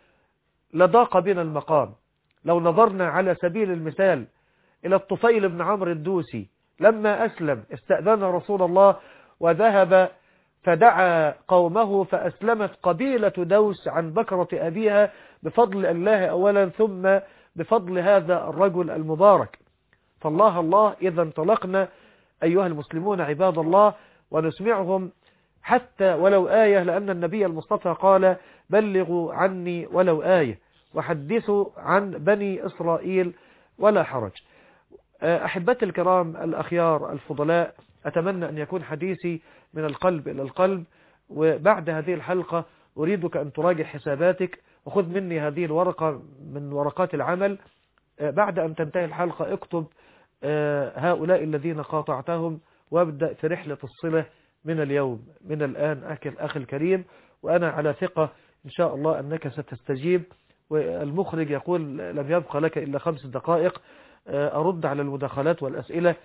B: لضاق بنا المقام. لو نظرنا على سبيل المثال إلى الطفيل بن عمرو الدوسي لما أسلم استأذن رسول الله وذهب فدعا قومه فأسلمت قبيلة دوس عن بكرة أبيها بفضل الله أولا ثم بفضل هذا الرجل المبارك. فالله الله إذا انطلقنا أيها المسلمون عباد الله ونسمعهم حتى ولو آية، لأن النبي المصطفى قال بلغوا عني ولو آية وحدثوا عن بني إسرائيل ولا حرج. أحبتي الكرام الأخيار الفضلاء، أتمنى أن يكون حديثي من القلب إلى القلب، وبعد هذه الحلقة أريدك أن تراجع حساباتك وخذ مني هذه الورقة من ورقات العمل. بعد أن تنتهي الحلقة اكتب هؤلاء الذين قاطعتهم وابدأ في رحلة الصلة من اليوم من الآن أخي الكريم، وأنا على ثقة إن شاء الله أنك ستستجيب. والمخرج يقول لم يبقى لك إلا 5 دقائق أرد على المداخلات والأسئلة.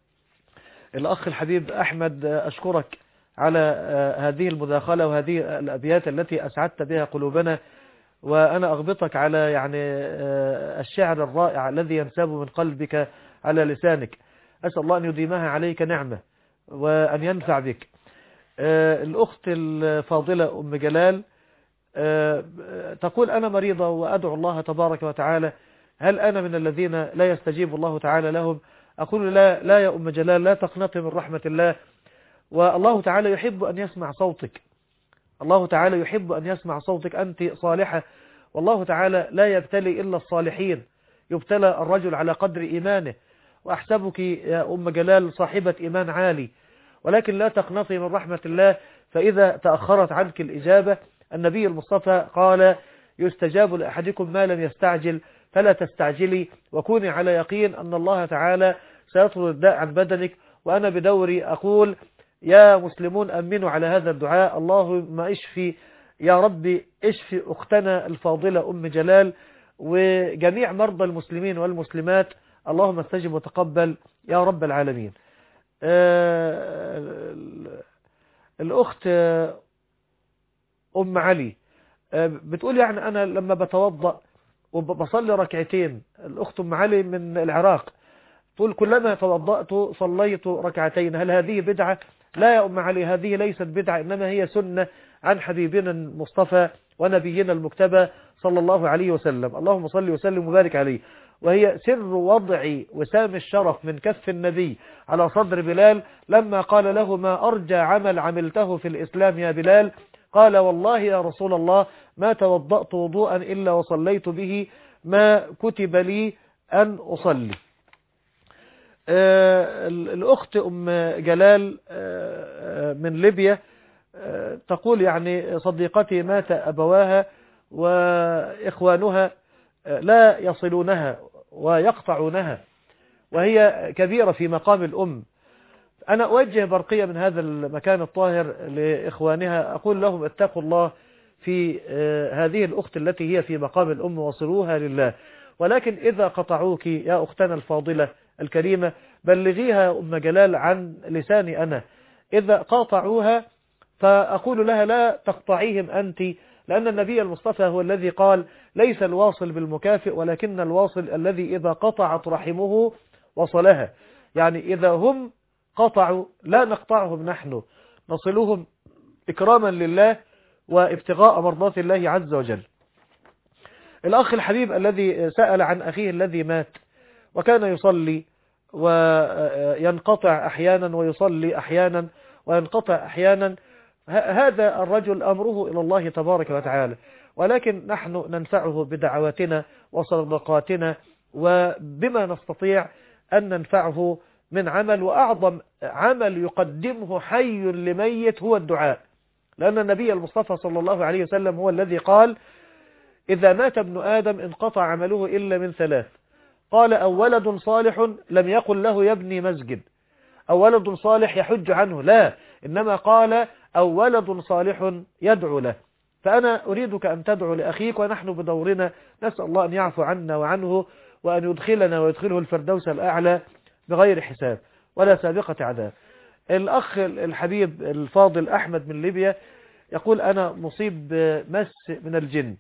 B: الأخ الحبيب أحمد أشكرك على هذه المداخلة وهذه الأبيات التي أسعدت بها قلوبنا، وأنا أغبطك على يعني الشعر الرائع الذي ينساب من قلبك على لسانك. أسأل الله أن يديمها عليك نعمة وأن ينفع بك. الأخت الفاضلة أم جلال تقول أنا مريضة وأدعو الله تبارك وتعالى، هل أنا من الذين لا يستجيب الله تعالى لهم؟ أقول لا يا أم جلال، لا تقنطي من رحمة الله، والله تعالى يحب أن يسمع صوتك، الله تعالى يحب أن يسمع صوتك، أنت صالحة، والله تعالى لا يبتلي إلا الصالحين، يبتلى الرجل على قدر إيمانه، وأحسبك يا أم جلال صاحبة إيمان عالي، ولكن لا تقنطي من رحمة الله، فإذا تأخرت عنك الإجابة النبي المصطفى قال يستجاب لأحدكم ما لم يستعجل، فلا تستعجلي وكوني على يقين أن الله تعالى سيطرد الداء عن بدنك. وأنا بدوري أقول يا مسلمون أمنوا على هذا الدعاء، اللهم اشفي يا ربي اشفي أختنا الفاضلة أم جلال وجميع مرضى المسلمين والمسلمات، اللهم استجب وتقبل يا رب العالمين. الأخت أم علي بتقول يعني أنا لما بتوضأ وبصلي ركعتين، الأخت أم علي من العراق تقول كلما توضأت صليت ركعتين، هل هذه بدعة؟ لا يا أم علي، هذه ليست بدعة، إنما هي سنة عن حبيبنا المصطفى ونبينا المجتبى صلى الله عليه وسلم، اللهم صل وسلم وبارك عليه. وهي سر وضع وسام الشرف من كف النبي على صدر بلال لما قال له ما أرجى عمل عملته في الإسلام يا بلال؟ قال والله يا رسول الله ما توضأت وضوءا إلا وصليت به ما كتب لي أن أصلي. الأخت أم جلال من ليبيا تقول يعني صديقتي مات أبواها وإخوانها لا يصلونها ويقطعونها وهي كبيرة في مقام الأم. أنا أوجه برقية من هذا المكان الطاهر لإخوانها، أقول لهم اتقوا الله في هذه الأخت التي هي في مقام الأم وصلوها لله، ولكن إذا قطعوك يا أختنا الفاضلة الكريمة بلغيها أم جلال عن لساني أنا، إذا قاطعوها فأقول لها لا تقطعيهم أنت، لأن النبي المصطفى هو الذي قال ليس الواصل بالمكافئ ولكن الواصل الذي إذا قطعت رحمه وصلها. يعني إذا هم قطعوا لا نقطعهم نحن، نصلهم إكراما لله وابتغاء مرضات الله عز وجل. الأخ الحبيب الذي سأل عن أخيه الذي مات وكان يصلي وينقطع أحيانا ويصلي أحيانا وينقطع أحيانا، هذا الرجل أمره إلى الله تبارك وتعالى، ولكن نحن ننفعه بدعواتنا وصدقاتنا وبما نستطيع أن ننفعه من عمل، وأعظم عمل يقدمه حي لميت هو الدعاء، لأن النبي المصطفى صلى الله عليه وسلم هو الذي قال إذا مات ابن آدم انقطع عمله إلا من ثلاث، قال أو ولد صالح لم يقل له يبني مسجد أو ولد صالح يحج عنه، لا، إنما قال أو ولد صالح يدعو له. فأنا أريدك أن تدعو لأخيك، ونحن بدورنا نسأل الله أن يعفو عنا وعنه وأن يدخلنا ويدخله الفردوس الأعلى بغير حساب ولا سابقة عذاب. الأخ الحبيب الفاضل أحمد من ليبيا يقول أنا مصيب مس من الجن.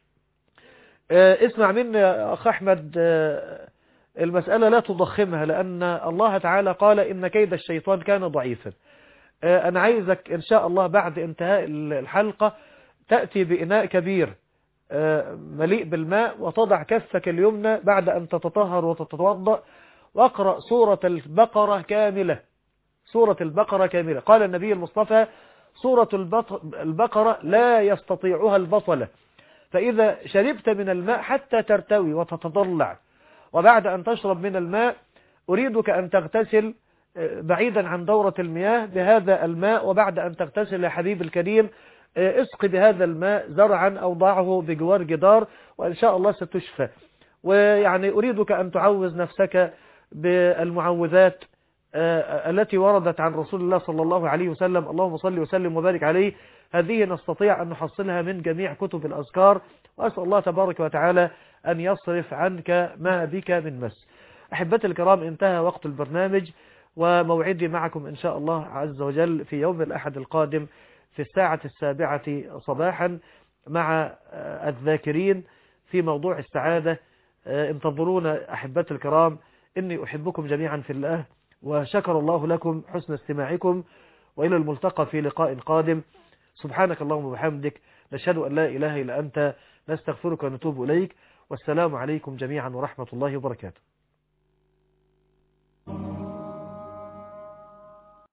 B: اسمع مني يا أخ أحمد، المسألة لا تضخمها، لأن الله تعالى قال إن كيد الشيطان كان ضعيفا. أنا عايزك إن شاء الله بعد انتهاء الحلقة تأتي بإناء كبير مليء بالماء وتضع كفك اليمنى بعد أن تتطهر وتتوضأ واقرأ سورة البقرة كاملة. سورة البقرة كاملة، قال النبي المصطفى سورة البقرة لا يستطيعها البطلة، فإذا شربت من الماء حتى ترتوي وتتضلع، وبعد أن تشرب من الماء أريدك أن تغتسل بعيدا عن دورة المياه بهذا الماء، وبعد أن تغتسل يا حبيب الكريم اسقي بهذا الماء زرعا أو ضعه بجوار جدار وإن شاء الله ستشفى. ويعني أريدك أن تعوذ نفسك بالمعوذات التي وردت عن رسول الله صلى الله عليه وسلم، اللهم صل وسلم وبارك عليه، هذه نستطيع أن نحصلها من جميع كتب الأذكار، وأسأل الله تبارك وتعالى أن يصرف عنك ما بك من مس. أحبتي الكرام، انتهى وقت البرنامج، وموعدي معكم إن شاء الله عز وجل في يوم الأحد القادم في 7:07 صباحا مع الذاكرين في موضوع السعادة. انتظرونا أحبتي الكرام، إني أحبكم جميعا في الله، وشكر الله لكم حسن استماعكم، وإلى الملتقى في لقاء قادم. سبحانك اللهم وبحمدك، نشهد أن لا إله إلا أنت، نستغفرك ونتوب إليك، والسلام عليكم جميعا ورحمة الله وبركاته.